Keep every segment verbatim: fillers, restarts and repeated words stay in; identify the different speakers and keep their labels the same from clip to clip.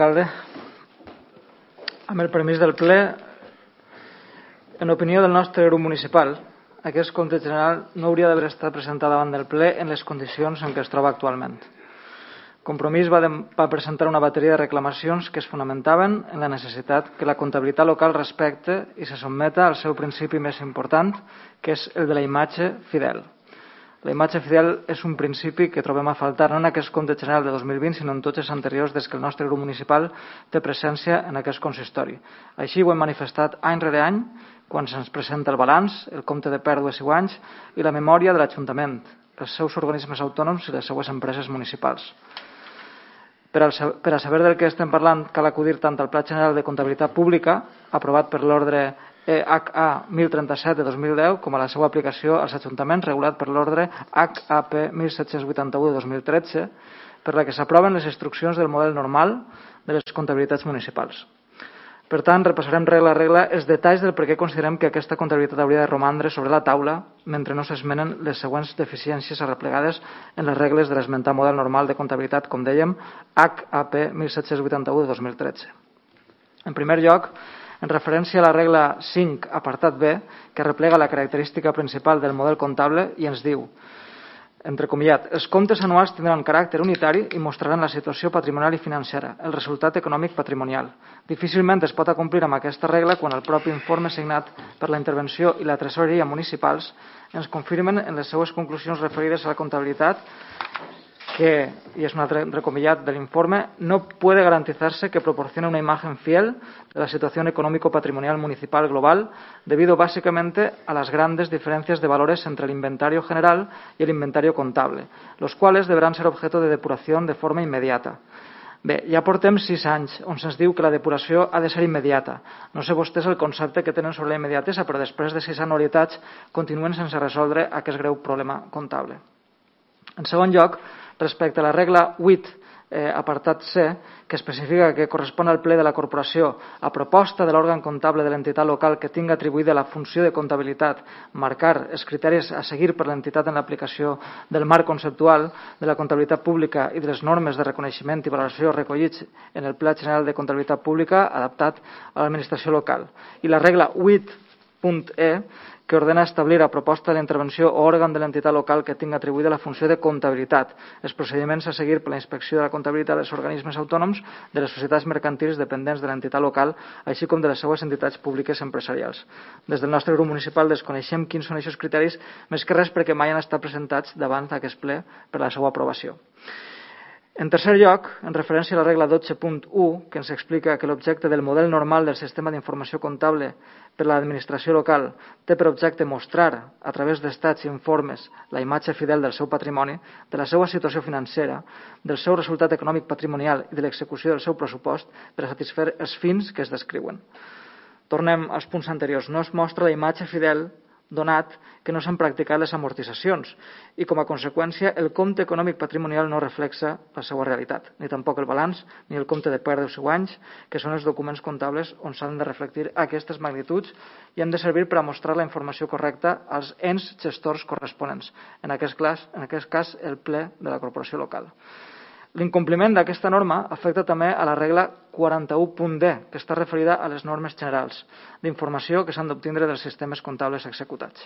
Speaker 1: Alcalde, amb el permís del ple, en opinió del nostre grup municipal, aquest compte general no hauria d'haver estat presentat davant del ple en les condicions en què es troba actualment. Compromís va, de, va presentar una bateria de reclamacions que es fonamentaven en la necessitat que la comptabilitat local respecte i se sotmeta al seu principi més important, que és el de la imatge fidel. La imatge fidel és un principi que trobem a faltar no en aquest compte general de dos mil vint, sinó en tots els anteriors des que el nostre grup municipal té presència en aquest consistori. Així ho hem manifestat any rere any quan se'ns presenta el balanç, el compte de pèrdues i guanys i la memòria de l'Ajuntament, els seus organismes autònoms i les seues empreses municipals. Per, al, per a saber del que estem parlant, cal acudir tant al Pla General de Comptabilitat Pública, aprovat per l'ordre E H A mil trenta-set de dos mil deu, com a la seva aplicació als ajuntaments, regulat per l'ordre H A P mil set-cents vuitanta-u de dos mil tretze, per la que s'aproven les instruccions del model normal de les comptabilitats municipals. Per tant, repassarem regla a regla els detalls del per què considerem que aquesta comptabilitat hauria de romandre sobre la taula mentre no s'esmenen les següents deficiències arreplegades en les regles de l'esmentat model normal de comptabilitat, com dèiem, H A P mil set-cents vuitanta-u de dos mil tretze. En primer lloc, en referència a la regla cinc, apartat B, que replega la característica principal del model comptable i ens diu, entrecomillat, els comptes anuals tindran caràcter unitari i mostraran la situació patrimonial i financera, el resultat econòmic patrimonial. Difícilment es pot acomplir amb aquesta regla quan el propi informe signat per la intervenció i la tresoreria municipals ens confirmen en les seues conclusions referides a la comptabilitat que, y es un entrecomillat del informe, no puede garantizarse que proporcione una imagen fiel de la situación económico-patrimonial municipal global, debido básicamente a las grandes diferencias de valores entre el inventario general y el inventario contable, los cuales deberán ser objeto de depuración de forma inmediata. Bé, ja portem sis anys on se'ns diu que la depuració ha de ser immediata. No sé vostès el concepte que tenen sobre la immediatesa, però després de sis anualitats continuen sense resoldre aquest greu problema comptable. En segon lloc, respecte a la regla vuit, eh, apartat C, que especifica que correspon al ple de la corporació a proposta de l'òrgan comptable de l'entitat local que tinga atribuïda la funció de comptabilitat marcar els criteris a seguir per l'entitat en l'aplicació del marc conceptual de la comptabilitat pública i de les normes de reconeixement i valoració recollits en el Pla General de Comptabilitat Pública adaptat a l'administració local. I la regla vuit punt E, que ordena establir a proposta de l'intervenció o òrgan de l'entitat local que tinga atribuïda la funció de comptabilitat, els procediments a seguir per la inspecció de la comptabilitat dels organismes autònoms, de les societats mercantils dependents de l'entitat local, així com de les seues entitats públiques empresarials. Des del nostre grup municipal desconeixem quins són aquests criteris, més que res perquè mai han estat presentats davant d'aquest ple per a la seva aprovació. En tercer lloc, en referència a la regla dotze punt u, que ens explica que l'objecte del model normal del sistema d'informació comptable per a l'administració local té per objecte mostrar, a través d'estats i informes, la imatge fidel del seu patrimoni, de la seva situació financera, del seu resultat econòmic patrimonial i de l'execució del seu pressupost per a satisfer els fins que es descriuen. Tornem als punts anteriors. No es mostra la imatge fidel donat que no s'han practicat les amortitzacions i, com a conseqüència, el compte econòmic patrimonial no reflexa la seva realitat, ni tampoc el balanç ni el compte de pèrdues i guanys, que són els documents comptables on s'han de reflectir aquestes magnituds i han de servir per a mostrar la informació correcta als ens gestors corresponents, en aquest cas, en aquest cas el ple de la corporació local. L'incompliment d'aquesta norma afecta també a la regla quaranta-u punt D, que està referida a les normes generals d'informació que s'han d'obtindre dels sistemes comptables executats.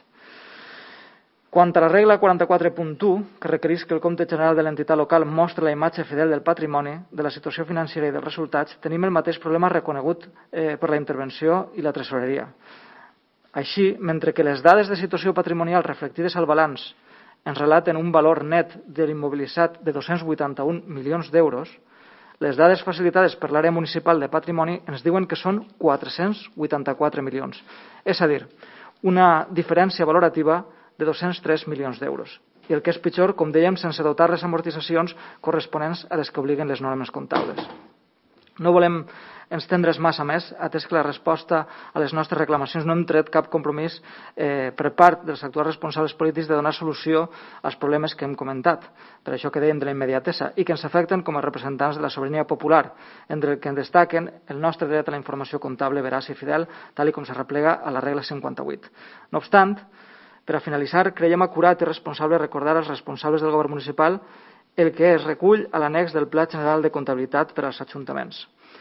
Speaker 1: Quant a la regla quaranta-quatre punt u, que requereix que el compte general de l'entitat local mostri la imatge fidel del patrimoni, de la situació financera i dels resultats, tenim el mateix problema reconegut eh, per la intervenció i la tresoreria. Així, mentre que les dades de situació patrimonial reflectides al balanç ens relaten un valor net de l'immobilitzat de dos-cents vuitanta-un milions d'euros, les dades facilitades per l'àrea municipal de patrimoni ens diuen que són quatre-cents vuitanta-quatre milions, és a dir, una diferència valorativa de dos-cents tres milions d'euros. I el que és pitjor, com dèiem, sense dotar les amortitzacions corresponents a les que obliguen les normes comptables. No volem estendre's massa més, atès que la resposta a les nostres reclamacions no hem tret cap compromís eh, per part dels actuals responsables polítics de donar solució als problemes que hem comentat, per això que dèiem de la immediatesa, i que ens afecten com a representants de la sobirania popular, entre el que en destaquen el nostre dret a la informació comptable veraç i fidel, tal com s'arreplega a la regla cinquanta-vuit. No obstant, per a finalitzar, creiem acurat i responsable recordar als responsables del govern municipal el que es recull a l'annex del Pla General de Comptabilitat per als ajuntaments.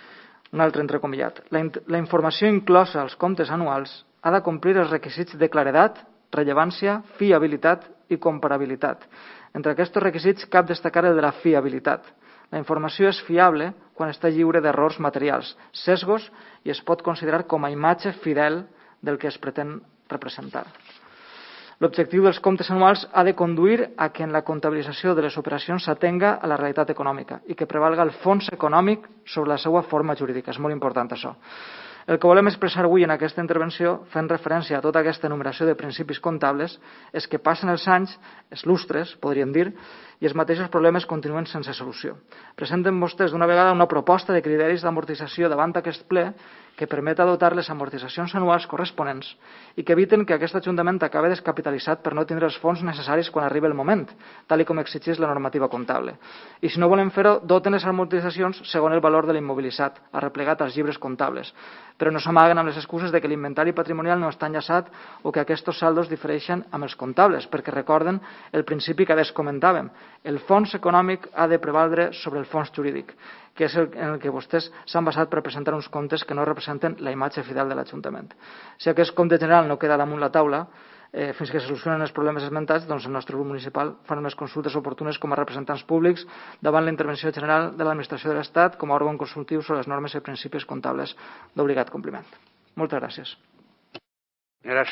Speaker 1: un altre entrecomillat. La, la informació inclosa als comptes anuals ha de complir els requisits de claredat, rellevància, fiabilitat i comparabilitat. Entre aquests requisits cap destacar el de la fiabilitat. La informació és fiable quan està lliure d'errors materials, sesgos i es pot considerar com a imatge fidel del que es pretén representar. L'objectiu dels comptes anuals ha de conduir a que en la comptabilització de les operacions s'atenga a la realitat econòmica i que prevalga el fons econòmic sobre la seva forma jurídica. És molt important això. El que volem expressar avui en aquesta intervenció, fent referència a tota aquesta enumeració de principis comptables, és que passen els anys, els lustres, podríem dir, i els mateixos problemes continuen sense solució. Presenten vostès d'una vegada una proposta de criteris d'amortització davant aquest ple que permet dotar les amortitzacions anuals corresponents i que eviten que aquest Ajuntament acabi descapitalitzat per no tindre els fons necessaris quan arribi el moment, tal com exigeix la normativa comptable. I si no volen fer-ho, doten les amortitzacions segons el valor de l'immobilitzat, arreplegat als llibres comptables, però no s'amaguen amb les excuses de que l'inventari patrimonial no està enllaçat o que aquests saldos difereixen amb els comptables, perquè recorden el principi que adés comentàvem. El fons econòmic ha de prevaldre sobre el fons jurídic, que és el, en el que vostès s'han basat per presentar uns comptes que no representen la imatge fidel de l'Ajuntament. Si aquest compte general no queda damunt la taula, eh, fins que se solucionen els problemes esmentats, doncs el nostre grup municipal farà unes consultes oportunes com a representants públics davant la intervenció general de l'Administració de l'Estat com a òrgan consultiu sobre les normes i principis comptables d'obligat compliment. Moltes gràcies.
Speaker 2: Gràcies.